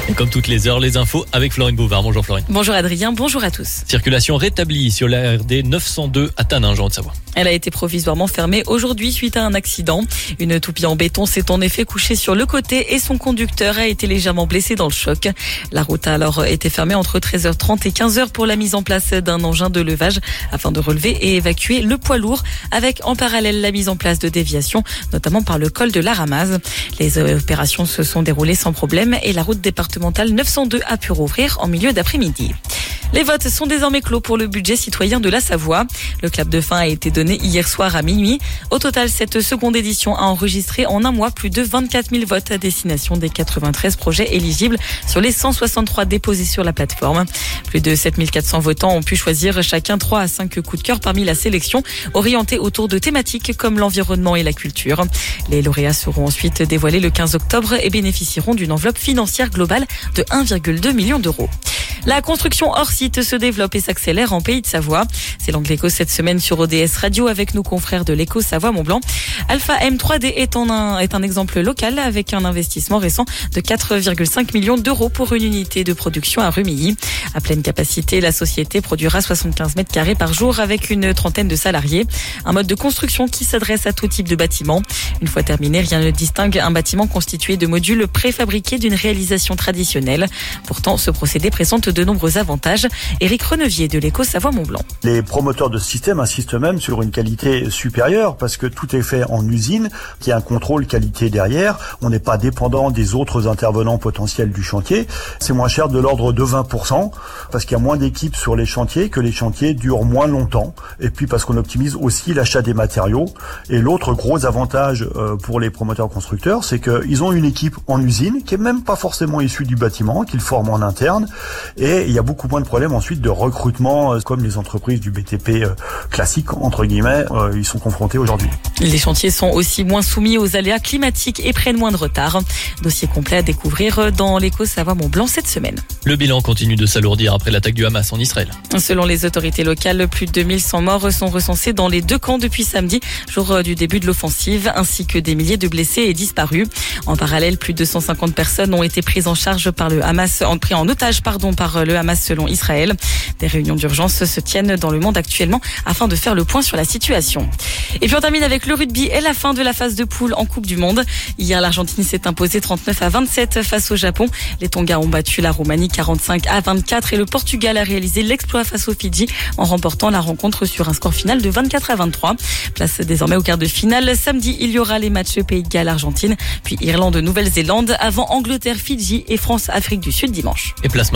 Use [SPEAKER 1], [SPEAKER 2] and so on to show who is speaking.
[SPEAKER 1] Et comme toutes les heures, les infos avec Florine Bouvard. Bonjour Florine.
[SPEAKER 2] Bonjour Adrien, bonjour à tous.
[SPEAKER 1] Circulation rétablie sur la RD 902 à Taninges en Haute-Savoie.
[SPEAKER 2] Elle a été provisoirement fermée aujourd'hui suite à un accident. Une toupie en béton s'est en effet couchée sur le côté et son conducteur a été légèrement blessé dans le choc. La route a alors été fermée entre 13h30 et 15h pour la mise en place d'un engin de levage afin de relever et évacuer le poids lourd, avec en parallèle la mise en place de déviations, notamment par le col de la Ramaz. Les opérations se sont déroulées sans problème et la route départementale 902 a pu rouvrir en milieu d'après-midi. Les votes sont désormais clos pour le budget citoyen de la Savoie. Le clap de fin a été donné hier soir à minuit. Au total, cette seconde édition a enregistré en un mois plus de 24 000 votes à destination des 93 projets éligibles sur les 163 déposés sur la plateforme. Plus de 7 400 votants ont pu choisir chacun 3 à 5 coups de cœur parmi la sélection, orientés autour de thématiques comme l'environnement et la culture. Les lauréats seront ensuite dévoilés le 15 octobre et bénéficieront d'une enveloppe financière globale de 1,2 million d'euros. La construction hors site se développe et s'accélère en Pays de Savoie. C'est l'angle éco cette semaine sur ODS Radio avec nos confrères de l'Éco Savoie-Mont-Blanc. Alpha M3D est un exemple local avec un investissement récent de 4,5 millions d'euros pour une unité de production à Rumilly. À pleine capacité, la société produira 75 mètres carrés par jour avec une trentaine de salariés. Un mode de construction qui s'adresse à tout type de bâtiment. Une fois terminé, rien ne distingue un bâtiment constitué de modules préfabriqués d'une réalisation traditionnelle. Pourtant, ce procédé présente de nombreux avantages. Éric Renevier de l'Éco Savoie-Mont-Blanc.
[SPEAKER 3] Les promoteurs de ce système insistent même sur une qualité supérieure parce que tout est fait en usine, qu'il y a un contrôle qualité derrière. On n'est pas dépendant des autres intervenants potentiels du chantier. C'est moins cher de l'ordre de 20% parce qu'il y a moins d'équipes sur les chantiers, que les chantiers durent moins longtemps. Et puis parce qu'on optimise aussi l'achat des matériaux. Et l'autre gros avantage pour les promoteurs constructeurs, c'est qu'ils ont une équipe en usine qui est même pas forcément issue du bâtiment, qu'ils forment en interne. Et il y a beaucoup moins de problèmes ensuite de recrutement, comme les entreprises du BTP classiques, entre guillemets, ils sont confrontés aujourd'hui.
[SPEAKER 2] Les chantiers sont aussi moins soumis aux aléas climatiques et prennent moins de retard. Dossier complet à découvrir dans l'Éco Savoie-Mont-Blanc cette semaine.
[SPEAKER 1] Le bilan continue de s'alourdir après l'attaque du Hamas en Israël.
[SPEAKER 2] Selon les autorités locales, plus de 1100 morts sont recensés dans les deux camps depuis samedi, jour du début de l'offensive, ainsi que des milliers de blessés et disparus. En parallèle, plus de 150 personnes ont été prises en charge par le Hamas, pris en otage, par le Hamas selon Israël. Des réunions d'urgence se tiennent dans le monde actuellement afin de faire le point sur la situation. Et puis on termine avec le rugby et la fin de la phase de poule en Coupe du Monde. Hier, l'Argentine s'est imposée 39-27 face au Japon. Les Tonga ont battu la Roumanie 45-24 et le Portugal a réalisé l'exploit face aux Fidji en remportant la rencontre sur un score final de 24-23. Place désormais au quart de finale. Samedi, il y aura les matchs Pays de Galles, Argentine, puis Irlande, Nouvelle-Zélande, avant Angleterre, Fidji et France, Afrique du Sud dimanche.
[SPEAKER 1] Et place